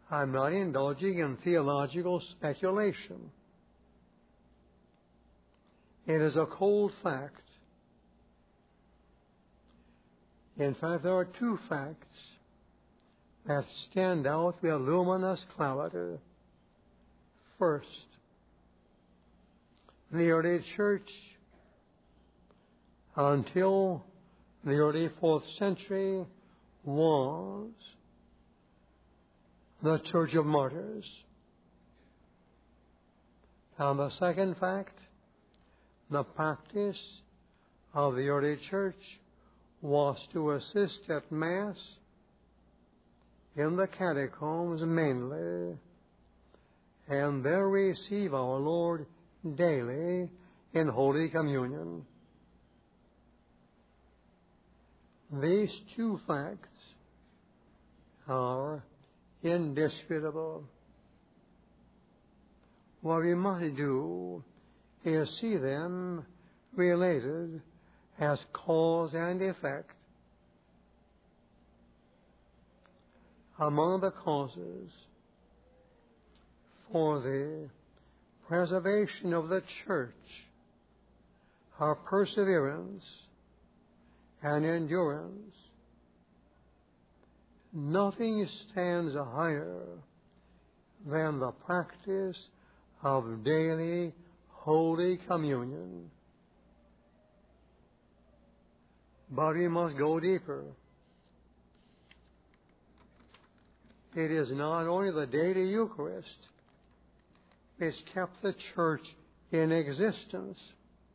I'm not indulging in theological speculation. It is a cold fact. In fact, there are two facts that stand out with luminous clarity. First, the early church, until the early 4th century, was the Church of Martyrs. And the second fact, the practice of the early church was to assist at Mass in the catacombs mainly, and there receive our Lord daily in Holy Communion. These two facts are indisputable. What we must do is see them related as cause and effect. Among the causes for the preservation of the church are perseverance and endurance. Nothing stands higher than the practice of daily Holy Communion. But we must go deeper. It is not only the daily Eucharist which kept the church in existence.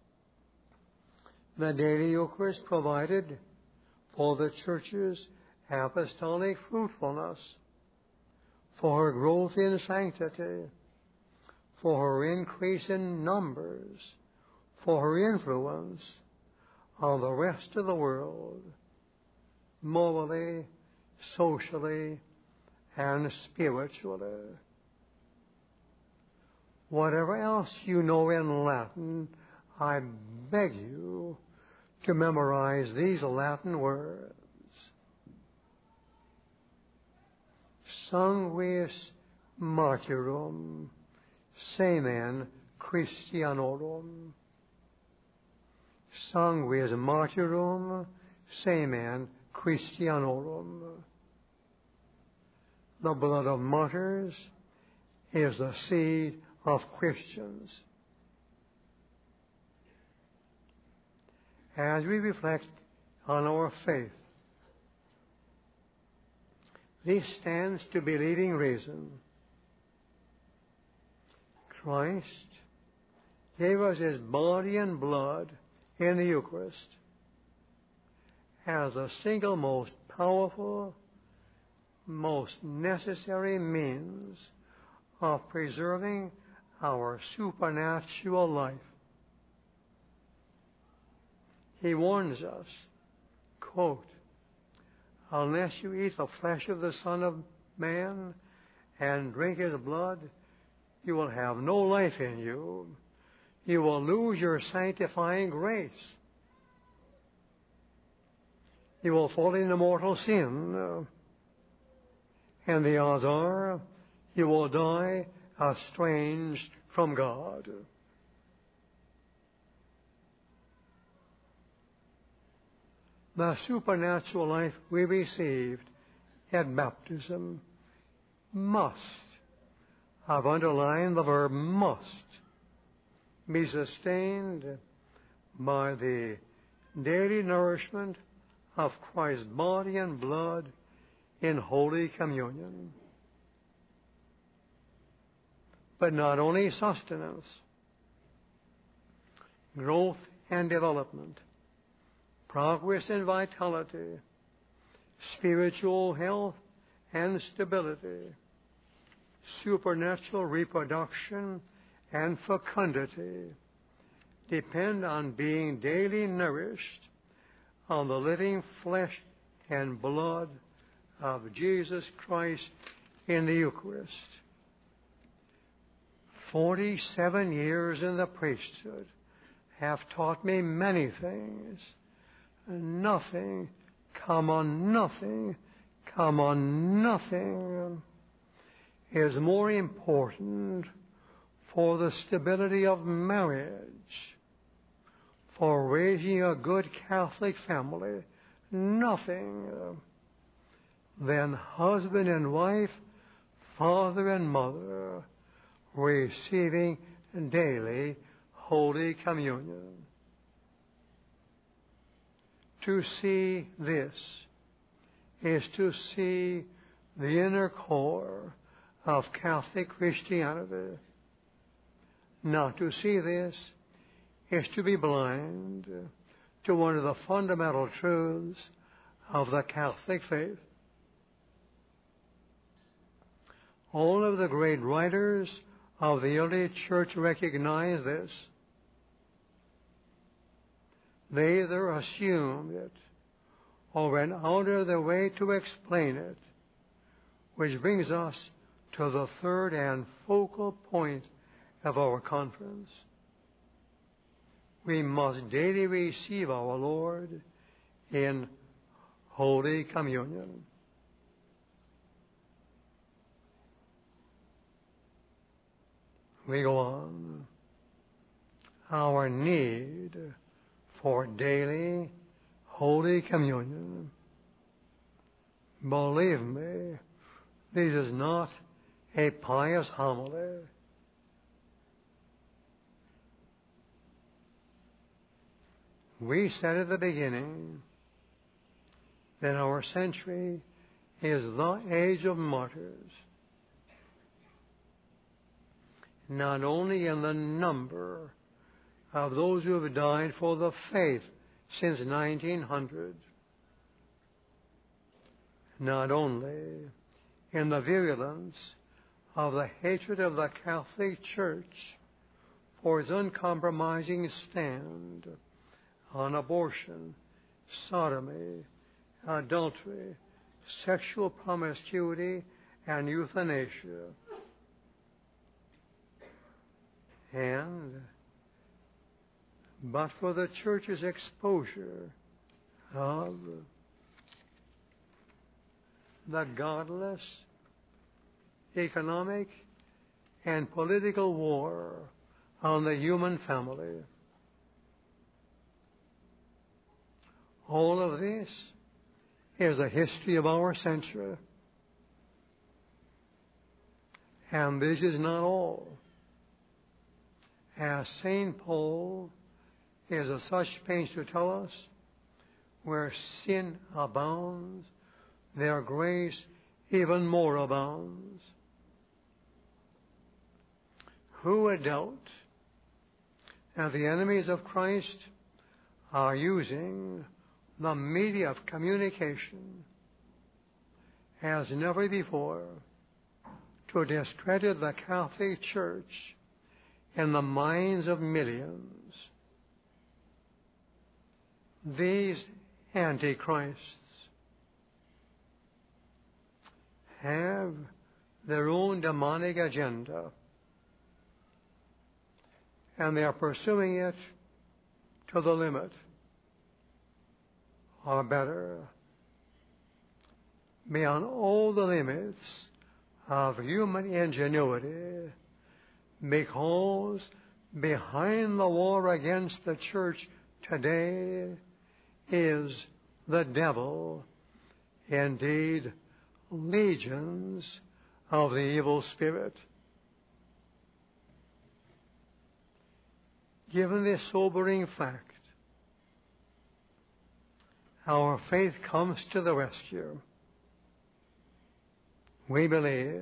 The daily Eucharist provided for the church's apostolic fruitfulness, for her growth in sanctity, for her increase in numbers, for her influence on the rest of the world, morally, socially, and spiritually. Whatever else you know in Latin, I beg you to memorize these Latin words. Sanguis martyrum, semen Christianorum. Sanguis martyrum, semen Christianorum. The blood of martyrs is the seed of Christians. As we reflect on our faith, this stands to be leading reason. Christ gave us His body and blood in the Eucharist as the single most powerful, most necessary means of preserving our supernatural life. He warns us, quote, unless you eat the flesh of the Son of Man and drink His blood, you will have no life in you. You will lose your sanctifying grace. You will fall into mortal sin. And the odds are you will die estranged from God. The supernatural life we received at baptism must, I've underlined the verb must, be sustained by the daily nourishment of Christ's body and blood in Holy Communion. But not only sustenance, growth and development, progress and vitality, spiritual health and stability, supernatural reproduction and fecundity depend on being daily nourished on the living flesh and blood of Jesus Christ in the Eucharist. 47 years in the priesthood have taught me many things. Nothing is more important for the stability of marriage, for raising a good Catholic family, nothing than husband and wife, father and mother, receiving daily Holy Communion. To see this is to see the inner core of Catholic Christianity. Not to see this is to be blind to one of the fundamental truths of the Catholic faith. All of the great writers of the early church recognize this. They either assumed it or went out of their way to explain it, which brings us to the third and focal point of our conference. We must daily receive our Lord in Holy Communion. We go on. Our need for daily Holy Communion. Believe me, this is not a pious homily. We said at the beginning that our century is the age of martyrs, not only in the number of those who have died for the faith since 1900, not only in the virulence of the hatred of the Catholic Church for its uncompromising stand on abortion, sodomy, adultery, sexual promiscuity, and euthanasia. But for the Church's exposure of the godless economic and political war on the human family. All of this is the history of our century. And this is not all. As St. Paul is of such pains to tell us, where sin abounds, their grace even more abounds. Who would doubt that the enemies of Christ are using the media of communication as never before to discredit the Catholic Church in the minds of millions? These antichrists have their own demonic agenda, and they are pursuing it to the limit, or better, beyond all the limits of human ingenuity, because behind the war against the church today is the devil, indeed legions of the evil spirit. Given this sobering fact, our faith comes to the rescue. We believe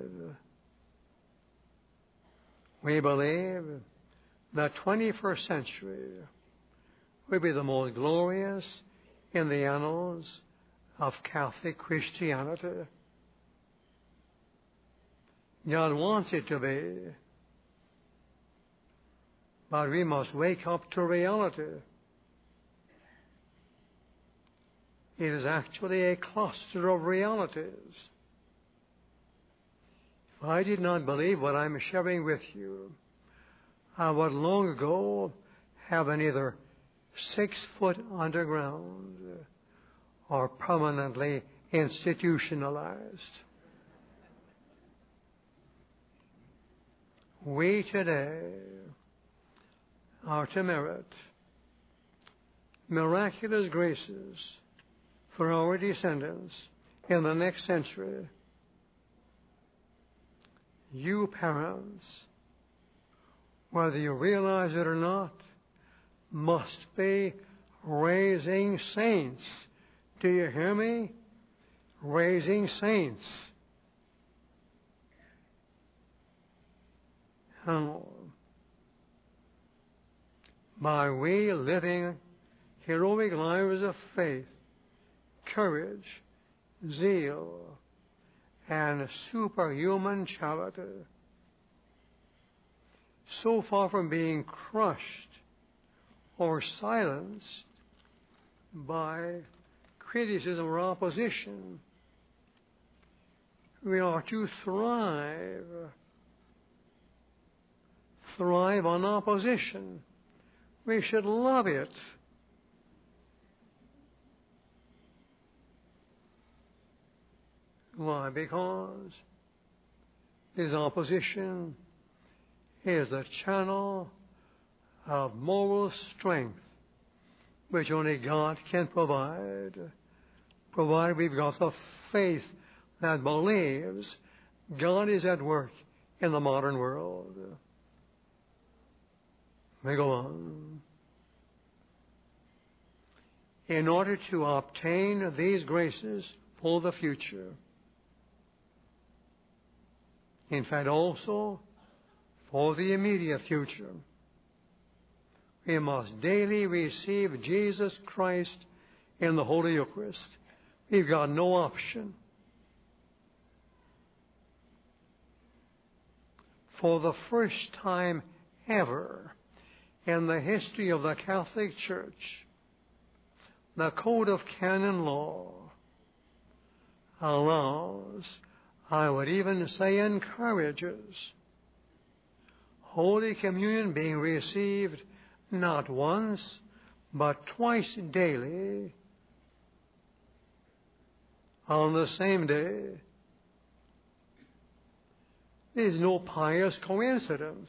the 21st century will be the most glorious in the annals of Catholic Christianity. God wants it to be, but we must wake up to reality. It is actually a cluster of realities. If I did not believe what I'm sharing with you, I would long ago have been either 6 foot underground or permanently institutionalized. we today are to merit miraculous graces for our descendants in the next century. You parents, whether you realize it or not, must be raising saints. Do you hear me? Raising saints. How? By we living heroic lives of faith, courage, zeal, and superhuman charity. So far from being crushed or silenced by criticism or opposition, we are to thrive on opposition. We should love it. Why? Because this opposition is the channel of moral strength which only God can provide, provided we've got the faith that believes God is at work in the modern world. We go on. In order to obtain these graces for the future, in fact also for the immediate future, we must daily receive Jesus Christ in the Holy Eucharist. We've got no option. For the first time ever in the history of the Catholic Church, the Code of Canon Law allows, I would even say encourages, Holy Communion being received not once, but twice daily on the same day. There's no pious coincidence.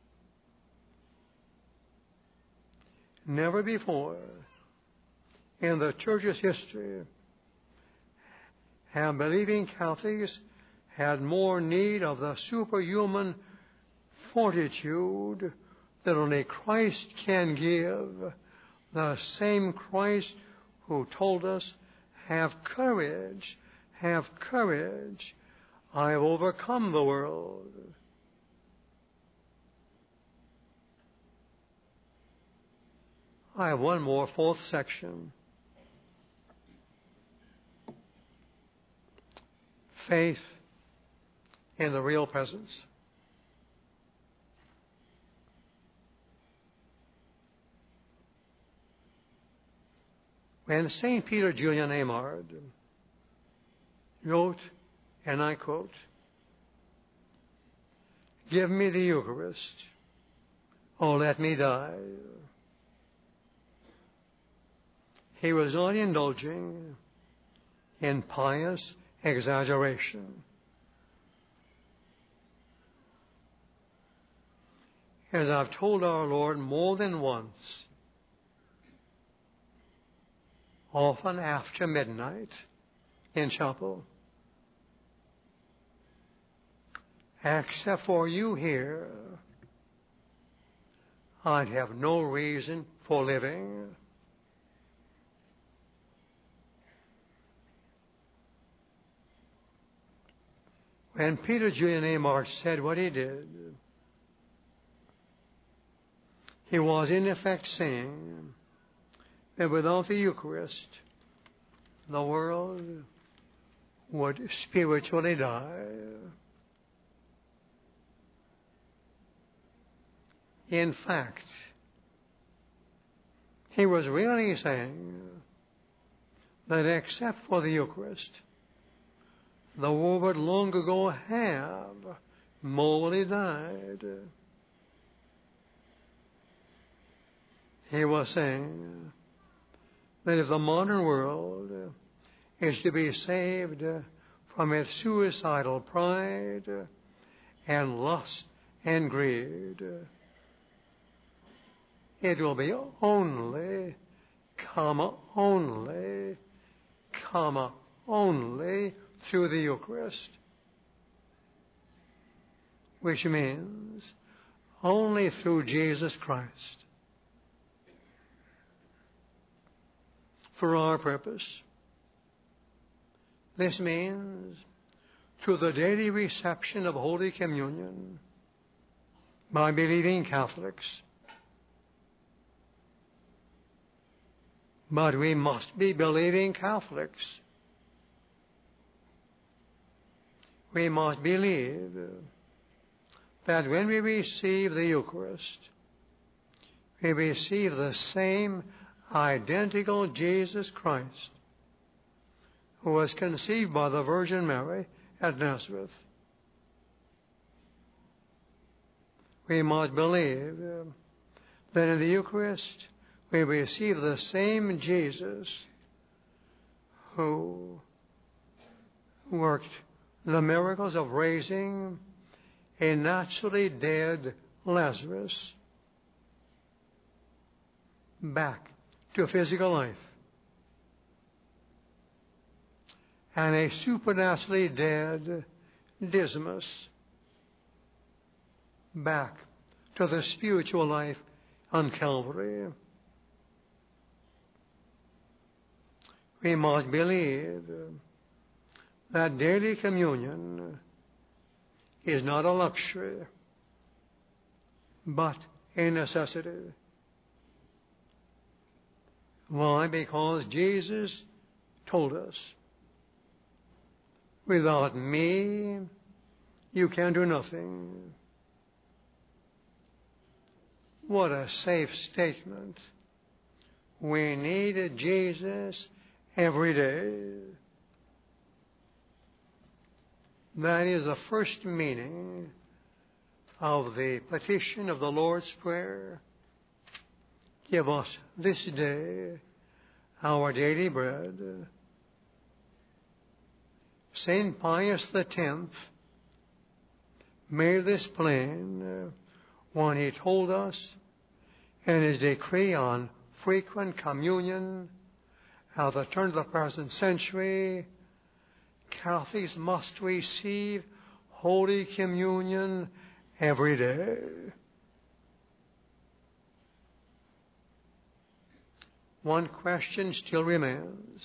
Never before in the Church's history have believing Catholics had more need of the superhuman fortitude that only Christ can give, the same Christ who told us, have courage, I have overcome the world. I have one more, fourth section. Faith in the real presence. When St. Peter Julian Eymard wrote, and I quote, "Give me the Eucharist, or let me die," he was not indulging in pious exaggeration. As I've told our Lord more than once, often after midnight in chapel, except for you here, I'd have no reason for living. When Peter Julian Eymard said what he did, he was in effect saying that without the Eucharist, the world would spiritually die. In fact, he was really saying that except for the Eucharist, the world would long ago have morally died. He was saying that if the modern world is to be saved from its suicidal pride and lust and greed. It will be only, only through the Eucharist, which means only through Jesus Christ. For our purpose, this means through the daily reception of Holy Communion by believing Catholics. But we must be believing Catholics. We must believe that when we receive the Eucharist, we receive the same identical Jesus Christ who was conceived by the Virgin Mary at Nazareth. We must believe that in the Eucharist we receive the same Jesus who worked the miracles of raising a naturally dead Lazarus back to physical life, and a supernaturally dead Dismas back to the spiritual life on Calvary. We must believe that daily communion is not a luxury, but a necessity. Why? Because Jesus told us, without me, you can do nothing. What a safe statement. We need Jesus every day. That is the first meaning of the petition of the Lord's Prayer. Give us this day our daily bread. St. Pius X made this plain when he told us in his decree on frequent communion at the turn of the present century, Catholics must receive Holy Communion every day. One question still remains.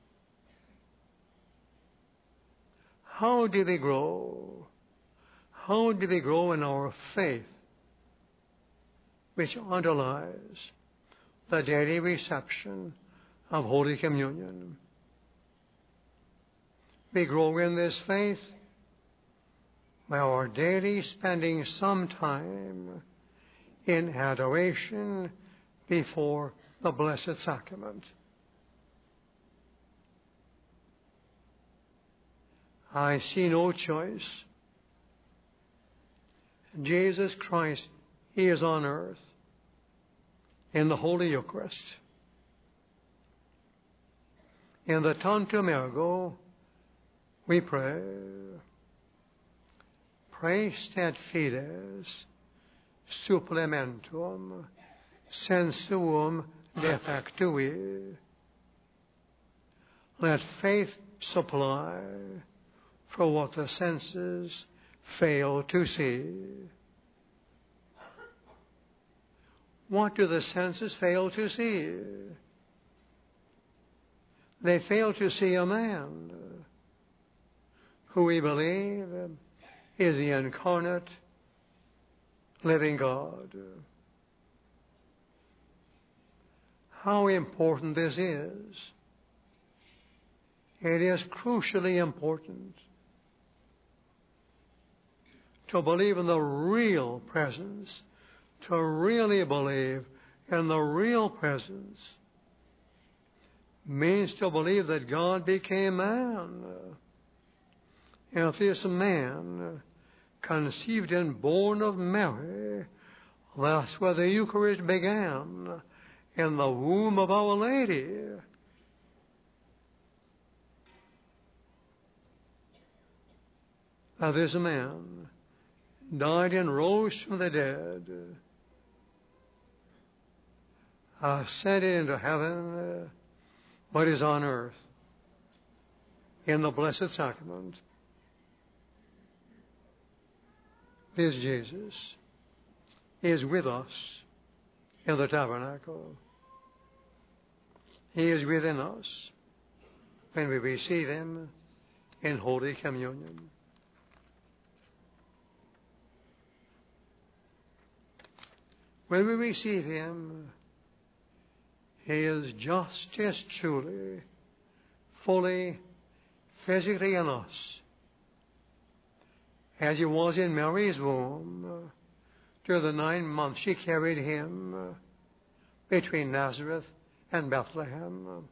How do we grow? How do we grow in our faith, which underlies the daily reception of Holy Communion? We grow in this faith by our daily spending some time in adoration before the Blessed Sacrament. I see no choice. Jesus Christ is on earth in the Holy Eucharist. In the Tantum Ergo, we pray, Praest et fides supplementum sensuum defectui. Let faith supply for what the senses fail to see. What do the senses fail to see? They fail to see a man who we believe is the incarnate living God. How important this is. It is crucially important to believe in the real presence, to really believe in the real presence, means to believe that God became man. And if this man, conceived and born of Mary, that's where the Eucharist began, in the womb of Our Lady. Now this man, died and rose from the dead, ascended into heaven, but is on earth in the Blessed Sacrament. This Jesus is with us in the tabernacle. He is within us when we receive Him in Holy Communion. When we receive Him, He is just as truly, fully, physically in us as He was in Mary's womb during the 9 months she carried Him between Nazareth and Bethlehem.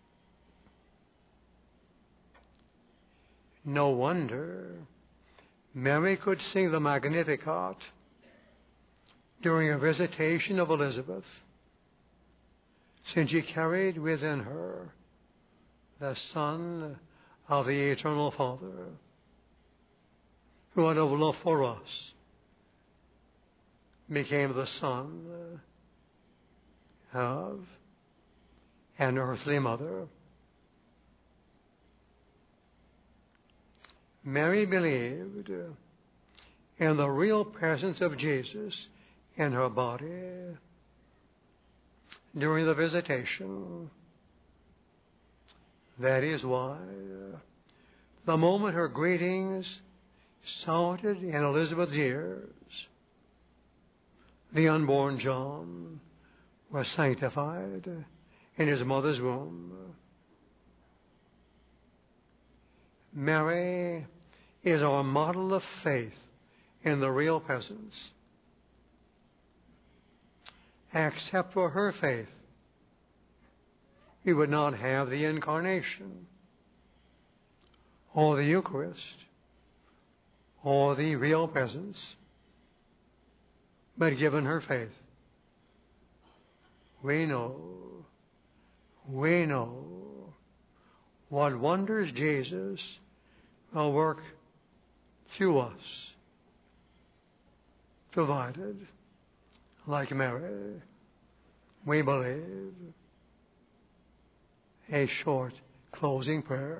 No wonder Mary could sing the Magnificat during a visitation of Elizabeth, since she carried within her the Son of the Eternal Father, who out of love for us became the Son of an earthly mother. Mary believed in the real presence of Jesus in her body during the visitation. That is why the moment her greetings sounded in Elizabeth's ears, the unborn John was sanctified in his mother's womb. Mary is our model of faith in the real presence. Except for her faith, we would not have the Incarnation, or the Eucharist, or the real presence. But given her faith, we know what wonders Jesus will work through us, provided, like Mary, we believe. A short closing prayer.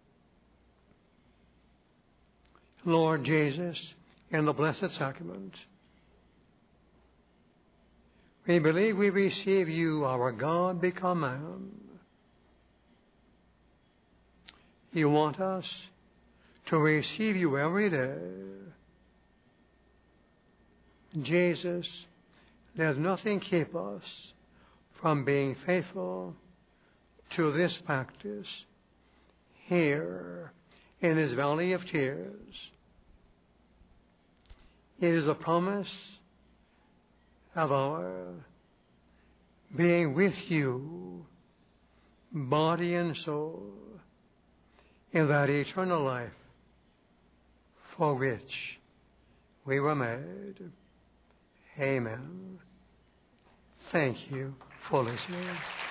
Lord Jesus, in the Blessed Sacrament, we believe we receive you, our God, become man. You want us to receive you every day. Jesus, let nothing keep us from being faithful to this practice here in this valley of tears. It is a promise of our being with you, body and soul, in that eternal life for which we were made. Amen. Thank you for listening.